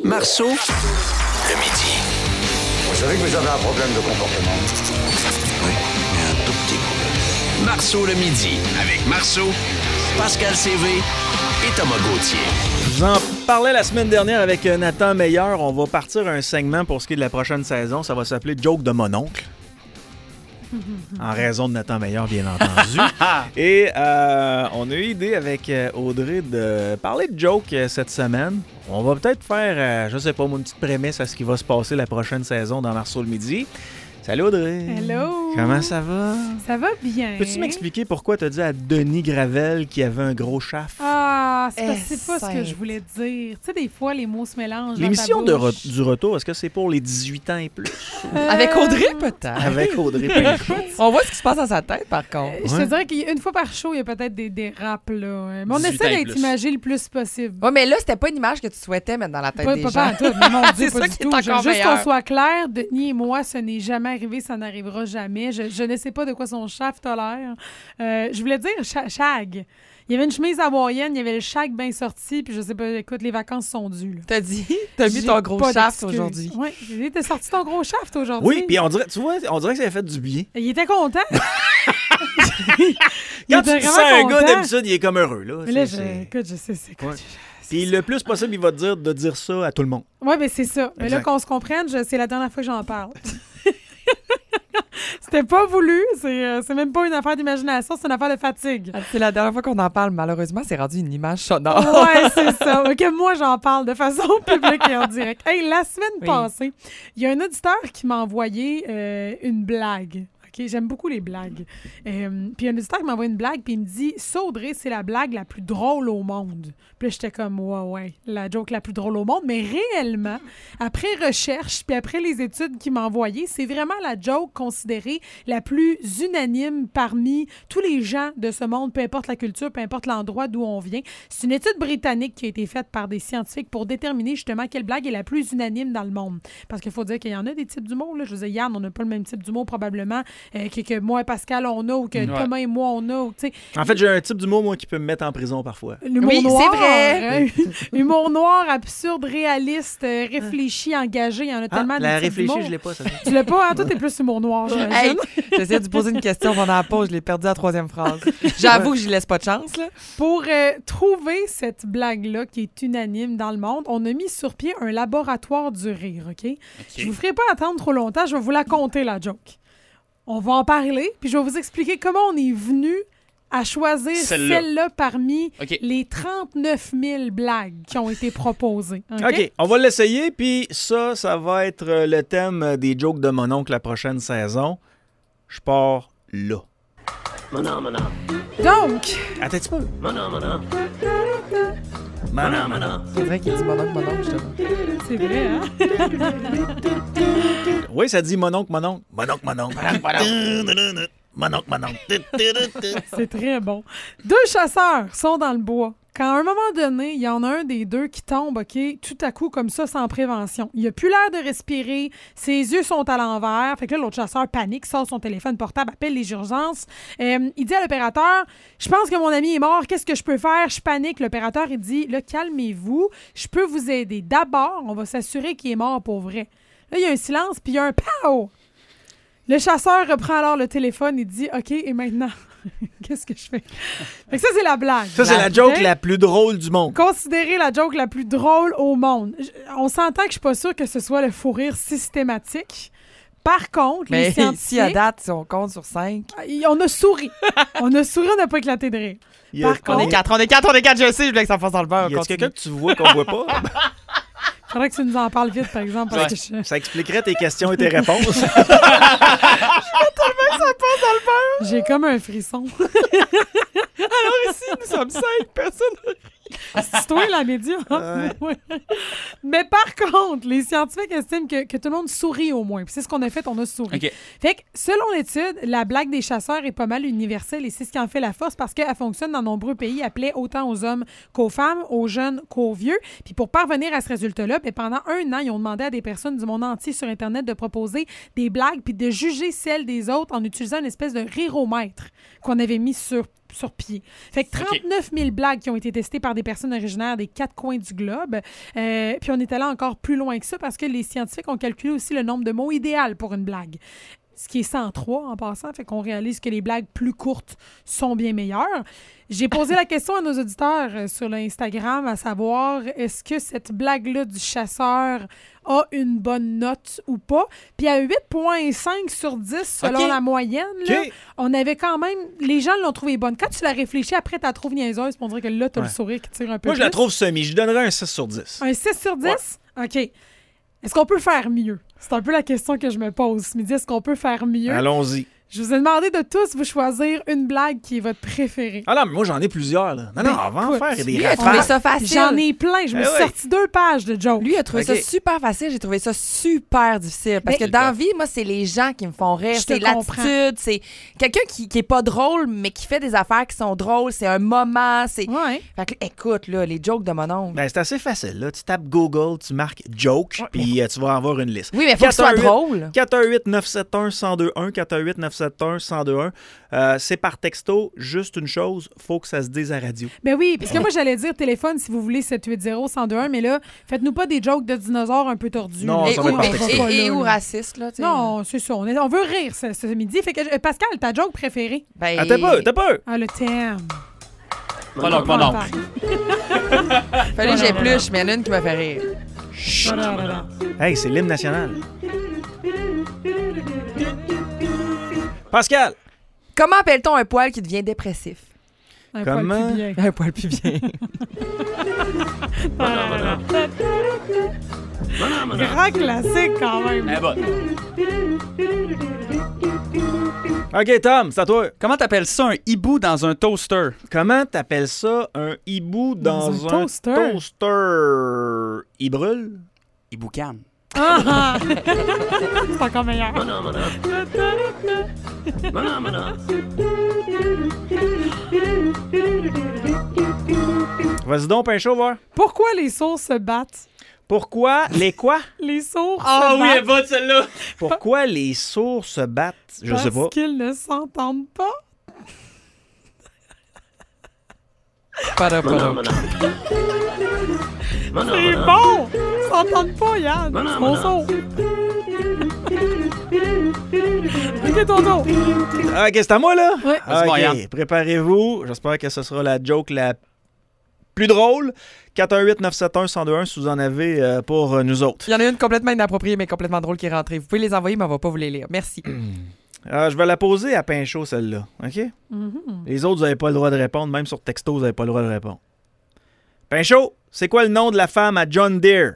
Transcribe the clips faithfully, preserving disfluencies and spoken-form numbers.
Marceau, le midi. Vous savez que vous avez un problème de comportement. Oui, mais un tout petit problème. Marceau, le midi, avec Marceau, Pascal C V et Thomas Gauthier. Je vous en parlais la semaine dernière avec Nathan Meilleur. On va partir un segment pour ce qui est de la prochaine saison. Ça va s'appeler « Joke de mon oncle ». En raison de Nathan Meilleur, bien entendu. Et euh, on a eu idée avec Audrey de parler de joke cette semaine. On va peut-être faire, euh, je sais pas, une petite prémisse à ce qui va se passer la prochaine saison dans Marceau le midi. Salut Audrey! Hello! Comment ça va? Ça va bien. Peux-tu m'expliquer pourquoi tu as dit à Denis Gravel qu'il y avait un gros chaft? Ah, c'est, parce que c'est pas Essaye. ce que je voulais dire. Tu sais, des fois, les mots se mélangent. L'émission dans de ta re- bouche. du retour, est-ce que c'est pour les dix-huit ans et plus? Euh, Avec Audrey, peut-être. Avec Audrey Pinchot. On voit ce qui se passe dans sa tête, par contre. Je Ouais. te dirais qu'une fois par show, il y a peut-être des dérapes, là. Mais on dix-huit essaie ans et d'être plus. imagé le plus possible. Ouais, mais là, c'était pas une image que tu souhaitais mettre dans la tête Pas, des pas, gens. pas en tout, mais mon Dieu, C'est pas ça du qui est tout. encore Juste meilleur. qu'on soit clair, Denis et moi, ce n'est jamais arrivé, ça n'arrivera jamais. Je, je ne sais pas de quoi son shaft a l'air. Euh, je voulais dire cha- shag. Il y avait une chemise hawaïenne, il y avait le shag bien sorti, puis je sais pas, écoute, les vacances sont dues. Là. T'as dit, t'as mis J'ai ton gros pas shaft d'excuses. aujourd'hui. Oui, j'ai dit, t'as sorti ton gros shaft aujourd'hui. Oui, puis on dirait, tu vois, on dirait que ça a fait du bien. Il était content. il Quand était tu sens vraiment un content. gars, d'habitude, il est comme heureux. Là. Mais là, C'est- je, c'est- écoute, je sais, c'est quoi. Ouais. Puis le plus possible, il va te dire de dire ça à tout le monde. Oui, mais c'est ça. Mais là, Exact. qu'on se comprenne, je- c'est la dernière fois que j'en parle. C'était pas voulu. C'est, euh, c'est même pas une affaire d'imagination, c'est une affaire de fatigue. Ah, C'est la dernière fois qu'on en parle. Malheureusement, c'est rendu une image sonore. Ouais, c'est ça. Que moi, j'en parle de façon publique et en direct. Hey, la semaine Oui. passée, il y a un auditeur qui m'a envoyé euh, une blague. OK? J'aime beaucoup les blagues. Euh, puis il y a un auditeur qui m'a envoyé une blague, puis il me dit « Ça, Audrey, c'est la blague la plus drôle au monde. » Puis là, j'étais comme « Ouais, ouais, la joke la plus drôle au monde. » Mais réellement, après recherche, puis après les études qu'il m'a envoyées, c'est vraiment la joke considérée la plus unanime parmi tous les gens de ce monde, peu importe la culture, peu importe l'endroit d'où on vient. C'est une étude britannique qui a été faite par des scientifiques pour déterminer justement quelle blague est la plus unanime dans le monde. Parce qu'il faut dire qu'il y en a des types d'humour. Là. Je veux dire, Yann, on n'a pas le même type d'humour probablement euh, que, que moi et Pascal, on a, ou que Ouais. Thomas et moi, on a. ou, tu sais, En fait, j'ai un type d'humour, moi, qui peut me mettre en prison parfois. L'humour Oui, noir. c'est vrai. hein. Humour noir, absurde, réaliste, euh, réfléchi, engagé. Il y en a Ah, tellement la de types réfléchie, d'humour. je l'ai pas, ça. Tu l'as pas, hein? Toi, t'es plus humour noir, Hey, j'imagine. j'essaie de lui poser une question pendant la pause. Je l'ai perdu à la troisième phrase. J'avoue que j'y laisse pas de chance, là. Pour euh, trouver cette blague-là qui est unanime dans le monde, on a mis sur pied un laboratoire du rire, OK? Je vous ferai pas attendre trop longtemps, je vais vous la conter, la joke. On va en parler, puis je vais vous expliquer comment on est venu à choisir Celle-là. celle-là, parmi OK. les trente-neuf mille blagues qui ont été proposées. OK? OK, on va l'essayer, puis ça, ça va être euh, le thème des jokes de mon oncle la prochaine saison. Je pars là. Manon, manon, Donc, Attends un petit peu. manon, manon, Manon, manon. C'est vrai qu'il dit mon oncle, mon oncle, justement. c'est vrai, hein? Oui, ça dit mon oncle, mon oncle. Mon oncle, mon oncle. Mon oncle, mon oncle. C'est très bon. Deux chasseurs sont dans le bois. Quand à un moment donné, il y en a un des deux qui tombe, OK, tout à coup, comme ça, sans prévention. Il a plus l'air de respirer, ses yeux sont à l'envers. Fait que là, l'autre chasseur panique, sort son téléphone portable, appelle les urgences. Euh, il dit à l'opérateur, « Je pense que mon ami est mort, qu'est-ce que je peux faire? Je panique. » L'opérateur, il dit, « Là, calmez-vous, je peux vous aider. D'abord, on va s'assurer qu'il est mort pour vrai. » Là, il y a un silence, puis il y a un « pow ». Le chasseur reprend alors le téléphone et dit, « OK, et maintenant? » Qu'est-ce que je fais? Fait que ça, c'est la blague. Ça, c'est la joke OK? la plus drôle du monde. Considérez la joke la plus drôle au monde. Je- On s'entend que je suis pas sûre que ce soit le fou rire systématique. Par contre, les Mais scientifiques... si à date, si on compte sur cinq. On a souri. on a souri, on n'a pas éclaté de rire. Il y a- Par On est contre, quatre, on est quatre, on est quatre, je sais, je voulais que ça fasse dans le beurre. Y a continue. quelqu'un que tu vois qu'on voit pas? il faudrait que tu nous en parles vite, par exemple, parce Ouais. que je- Ça expliquerait tes questions et tes réponses. j'ai comme un frisson. Alors ici, nous sommes cinq personnes. C'est toi la média. Ouais. Ouais. Mais par contre, les scientifiques estiment que, que tout le monde sourit au moins. Puis c'est ce qu'on a fait, on a souri. OK. Fait que, selon l'étude, la blague des chasseurs est pas mal universelle et c'est ce qui en fait la force parce qu'elle fonctionne dans nombreux pays, elle plaît autant aux hommes qu'aux femmes, aux jeunes qu'aux vieux. Puis pour parvenir à ce résultat-là, ben, pendant un an, ils ont demandé à des personnes du monde entier sur Internet de proposer des blagues puis de juger celles des autres en utilisant une espèce de riromètre qu'on avait mis sur sur pied. Fait que trente-neuf mille blagues qui ont été testées par des personnes originaires des quatre coins du globe. Euh, puis on on est allé encore plus loin que ça parce que les scientifiques ont calculé aussi le nombre de mots idéal pour une blague. Ce qui est cent trois en passant, fait qu'on réalise que les blagues plus courtes sont bien meilleures. J'ai posé la question à nos auditeurs euh, sur l'Instagram, à savoir, est-ce que cette blague-là du chasseur a une bonne note ou pas? Puis à huit virgule cinq sur dix, selon OK. la moyenne, là, OK. on avait quand même... Les gens l'ont trouvée bonne. Quand tu l'as réfléchi, après, tu la trouves niaiseuse, puis on dirait que là, tu as Ouais. le sourire qui tire un peu Moi, je la plus. trouve semi. Je donnerais un six sur dix. Un six sur dix? OK. Est-ce qu'on peut faire mieux? C'est un peu la question que je me pose. Ce midi, est-ce qu'on peut faire mieux? Allons-y. Je vous ai demandé de tous vous choisir une blague qui est votre préférée. Ah non, mais moi, j'en ai plusieurs. Là. Non, non, Ben, on va en écoute, faire des Lui, il a trouvé rattraps. ça facile. J'en ai plein. Je me Eh suis oui. sorti deux pages de jokes. Lui, il a trouvé OK. ça super facile. J'ai trouvé ça super difficile. Parce Mais- que dans la vie, moi, c'est les gens qui me font rire. Je te C'est l'attitude. C'est quelqu'un qui, qui est pas drôle, mais qui fait des affaires qui sont drôles. C'est un moment. C'est... Ouais. Fait que, écoute, là, les jokes de mon oncle. Ben, c'est assez facile. Là. Tu tapes Google, tu marques joke, puis euh, tu vas avoir une liste. Oui, mais il faut que ce soit quatre un huit drôle. quatre un huit neuf sept un un zéro deux un quatre un huit neuf sept un un zéro deux un. Euh, c'est par texto. Juste une chose, faut que ça se dise à radio. Ben oui, parce que moi, j'allais dire téléphone si vous voulez sept huit zéro un zéro deux un, mais là, faites-nous pas des jokes de dinosaures un peu tordus. Non, là. Et, ça ou, va être par mais- texto. et- et Là, ou là. raciste, là. tu sais. Non, c'est ça. On, est- on veut rire ce, ce midi. Fait que, euh, Pascal, ta joke préférée? Ben, Ah, t'as peu, t'as peu. Ah, le thème. Mon oncle, mon oncle. Fallait que j'épluche, mais il y en a une qui m'a fait rire. Hey, c'est l'hymne national. Pascal, Comment appelle-t-on un poil qui devient dépressif? Un Comment? poil plus bien. Un poil plus bien. Grand classique quand même. Eh bonne. OK, Tom, c'est à toi. Comment t'appelles ça un hibou dans un toaster? Comment t'appelles ça un hibou dans, Dans un toaster? toaster? Il brûle? Hiboucan. Ah! C'est encore meilleur. Vas-y donc, Pinchot, voir. Pourquoi les sourds se battent? Pourquoi les quoi? Les sourds Ah se oui, elle battent est bonne celle-là! Pourquoi les sourds se battent? Je sais pas. parce qu'ils ne s'entendent pas. Para, para. C'est bon! Ils s'entendent pas, Yann. C'est mon sourd. OK, tonton. Ah, OK, c'est à moi, là? Ouais. Ah, Vas-y, mon OK, Yann. préparez-vous. J'espère que ce sera la joke la plus drôle. quatre un huit neuf sept un un zéro deux un si vous en avez euh, pour euh, nous autres. Il y en a une complètement inappropriée, mais complètement drôle qui est rentrée. Vous pouvez les envoyer, mais on va pas vous les lire. Merci. Ah, je vais la poser à Pinchot, celle-là. OK? Mhm. Les autres, vous n'avez pas le droit de répondre. Même sur texto, vous n'avez pas le droit de répondre. Pinchot, c'est quoi le nom de la femme à John Deere?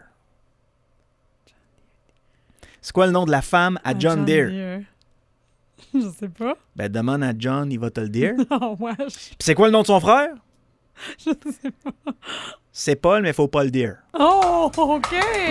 C'est quoi le nom de la femme à Ah, John, Deere? Deere. Je sais pas. Ben, demande à John, il va te le dire. Puis Oh, wesh. c'est quoi le nom de son frère? Je sais pas. C'est Paul, mais il faut pas le dire. Oh, OK.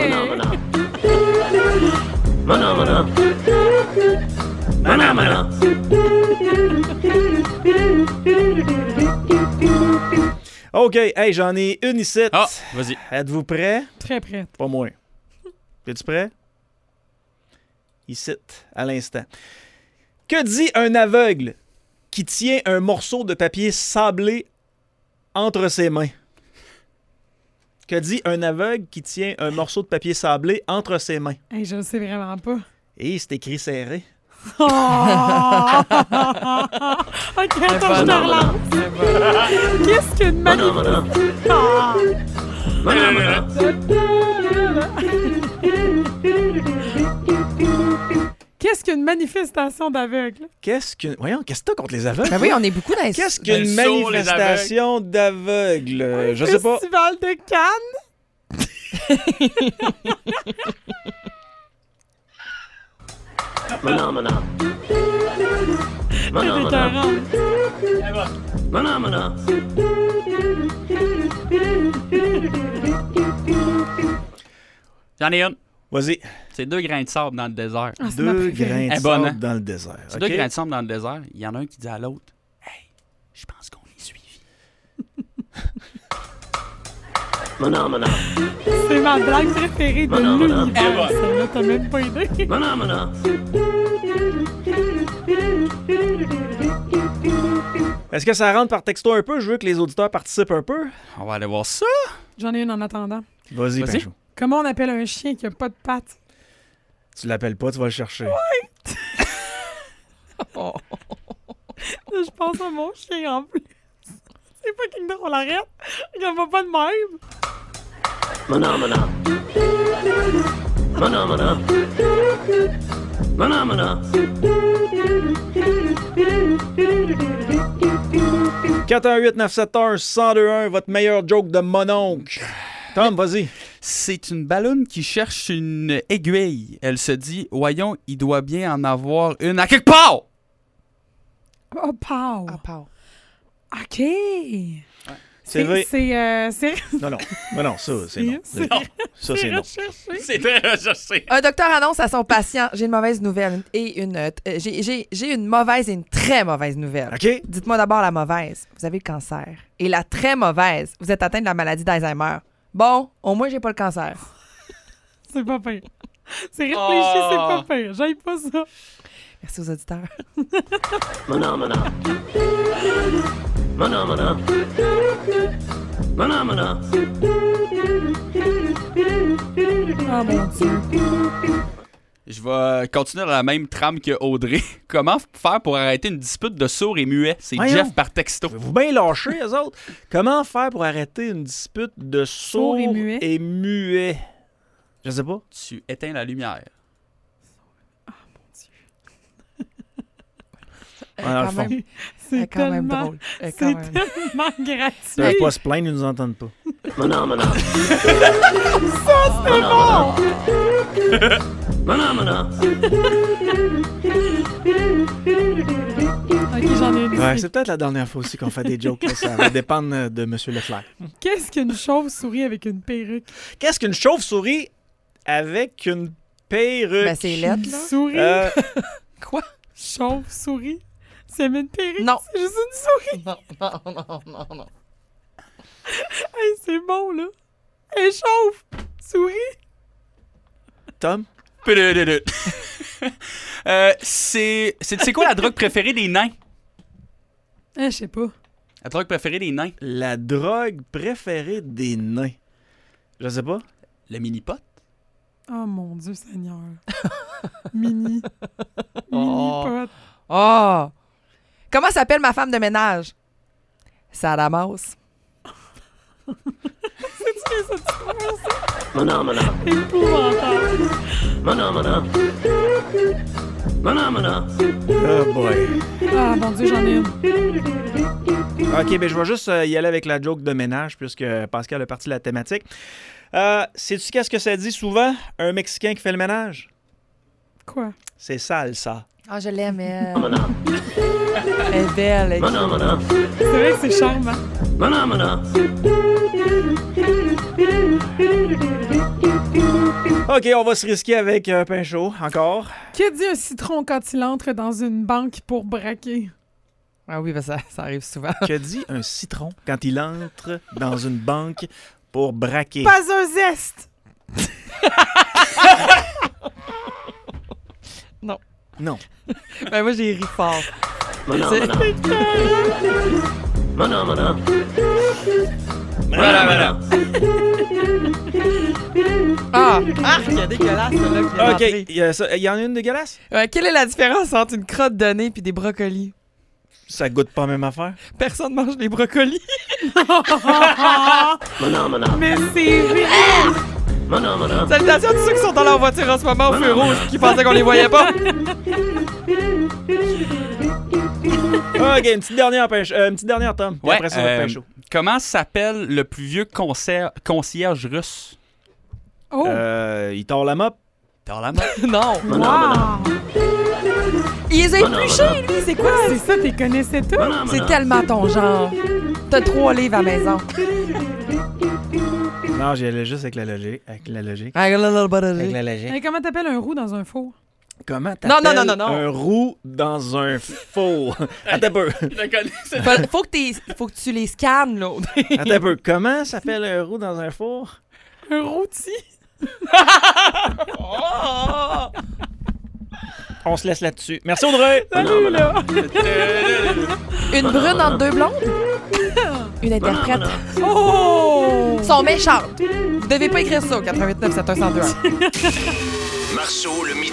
OK, hey, j'en ai une ici. Ah, vas-y. Êtes-vous prêts? Très prête. Pas moins. Es-tu prêt? Ici, à l'instant. Que dit un aveugle qui tient un morceau de papier sablé entre ses mains? Que dit un aveugle qui tient un morceau de papier sablé entre ses mains? Hey, je le sais vraiment pas. Et c'est écrit serré. Oh! OK, attends, je te relance. Qu'est-ce qu'une manifestation? Ah! Qu'est-ce qu'une manifestation d'aveugles? Qu'est-ce que... Voyons, qu'est-ce que t'as contre les aveugles? Ben oui, on est beaucoup dans les... Qu'est-ce Le qu'une sourd, les manifestation d'aveugles? Euh, Je sais pas. Festival de Cannes? Manon, manon. C'est Manon, manon. écœurant. Manon, manon. J'en ai une. Vas-y. C'est deux grains de sable dans le désert. Ah, c'est ma Deux préférée. grains de Eh, bonne, sable hein? dans le désert. C'est OK? deux grains de sable dans le désert. Il y en a un qui dit à l'autre, hey, je pense qu'on est suivi. Manon, manon. C'est ma blague préférée de Manon, manon. l'univers. Celle-là, t'as même pas idée. Manon, manon. Est-ce que ça rentre par texto un peu? Je veux que les auditeurs participent un peu. On va aller voir ça. J'en ai une en attendant. Vas-y, Vas-y. Pinchot. Comment on appelle un chien qui a pas de pattes? Tu l'appelles pas, tu vas le chercher. Oh. Là, je pense à mon chien en plus. C'est fucking drôle, arrête. Il va pas de même. Phenomena. Phenomena. Phenomena. quatre un huit neuf sept un un zéro deux un, votre meilleur joke de mononcle. Tom, vas-y. C'est une ballonne qui cherche une aiguille. Elle se dit, voyons, il doit bien en avoir une à quelque part! Oh, pow. Ah, pow. OK. C'est vrai. C'est... euh, c'est... Non, non. Non, non, ça, c'est non. C'est- Non. Ça, c'est non. recherché. C'est très recherché. Un docteur annonce à son patient, j'ai une mauvaise nouvelle et une... euh, j'ai, j'ai, j'ai une mauvaise et une très mauvaise nouvelle. OK? Dites-moi d'abord la mauvaise. Vous avez le cancer. Et la très mauvaise, vous êtes atteint de la maladie d'Alzheimer. Bon, au moins, j'ai pas le cancer. C'est pas pire. C'est réfléchi, Oh. c'est pas pire. J'aime pas ça. Merci aux auditeurs. Phenomena. Phenomena. Phenomena. Oh mon Dieu. Je vais continuer dans la même trame que Audrey. Comment faire pour arrêter une dispute de sourds et muets? C'est Voyons. Jeff par texto. Vous bien lâcher, eux autres. Comment faire pour arrêter une dispute de sourds Sourds et muets? et muets? Je sais pas. Tu éteins la lumière. Elle est Ah, dans le quand fond. même, elle C'est est quand même tellement... drôle. Elle est C'est quand même... tellement Ils gratuit. peuvent pas se plaindre, ils nous entendent pas. Phenomena. C'est bon! Phenomena. OK, j'en ai une Ouais, ici. c'est peut-être la dernière fois aussi qu'on fait des jokes. Là. Ça va dépendre euh, de M. Leclerc. Qu'est-ce qu'une chauve-souris avec une perruque? Qu'est-ce qu'une chauve-souris avec une perruque? Ben, c'est lettre, là. Souris? Euh, Quoi? Chauve-souris? C'est une perruque? Non. C'est juste une souris? Non, non, non, non, non. Hey, c'est bon, là. Elle est chauve! Souris? Tom? euh, c'est, c'est, c'est quoi la drogue préférée des nains? Eh, je sais pas. La drogue préférée des nains? La drogue préférée des nains. Je sais pas. Le mini-pot? Oh mon Dieu Seigneur. Mini. Oh. Mini-pot. Oh! Comment s'appelle ma femme de ménage? Sarah Mouse. C'est-tu ça, tu Phenomena. épouvantable? Phenomena. Phenomena. Oh boy. Ah, mon Dieu, j'en ai une. OK, ben je vais juste euh, y aller avec la joke de ménage puisque Pascal a parti la thématique. Euh, sais-tu qu'est-ce que ça dit souvent? Un Mexicain qui fait le ménage? Quoi? C'est sale, ça. Ah, je l'aime, elle. Phenomena. Elle est belle. Elle est... Phenomena. C'est vrai que c'est charmant. Phenomena. OK, on va se risquer avec un pain chaud, encore. Que dit un citron quand il entre dans une banque pour braquer? Ah oui, ben ça, ça arrive souvent. Que dit un citron quand il entre dans une banque pour braquer? Pas un zeste! Non. Ben moi, j'ai ri fort. Phenomena. Phenomena. Voilà, voilà. Ah! Ah! Il y a dégueulasse, celle-là, qui vient OK, d'entrer. il y, a ça- il y en a une dégueulasse? Euh, quelle est la différence entre une crotte de nez et des brocolis? Ça goûte pas la même affaire? Personne mange les brocolis. Phenomena. Mais c'est vrai! Phenomena. Salutations à tous ceux qui sont dans leur voiture en ce moment au feu rouge qui pensaient qu'on les voyait pas. OK, une petite dernière, pain ch- euh, une petite dernière, Tom. Puis Ouais, après ça, votre euh, pain chaud. Comment s'appelle le plus vieux concert- concierge russe? Oh! Euh, il tord la mop. Dans la main. Non. Phenomena. Wow! Il les a épluchés, lui. C'est quoi? C'est ça, t'es connaissais tout? C'est tellement ton genre. T'as trois livres à la maison. Non, j'y allais juste avec la logique. Avec la logique. I got a little bit of Avec it. la logique. Hey, comment t'appelles un roux dans un four? Comment Non, t'appelles non, non, non, non. un roux dans un four? Attends un peu. Faut, faut, que t'es- faut que tu les scannes, là. Attends un peu. Comment s'appelle un roux dans un four? Un rôti? Oh! On se laisse là-dessus. Merci Audrey. Salut, là! Une brune entre deux blondes? Une interprète. Oh! Sont méchantes. Vous devez pas écrire ça au quatre huit neuf sept un zéro deux. Marceau, le midi.